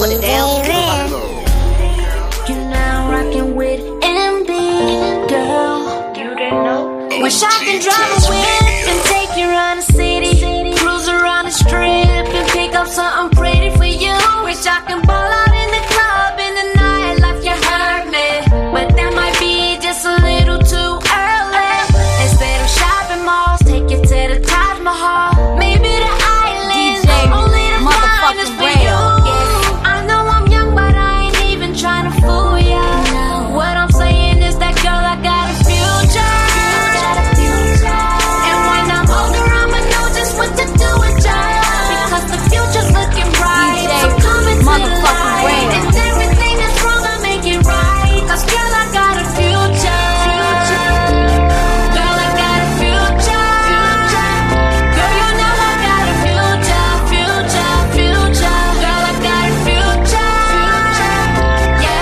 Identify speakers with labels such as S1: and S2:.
S1: put it down.
S2: You now rockin' with MB, girl.
S1: You didn't know?
S2: Wish I could drive a wheel.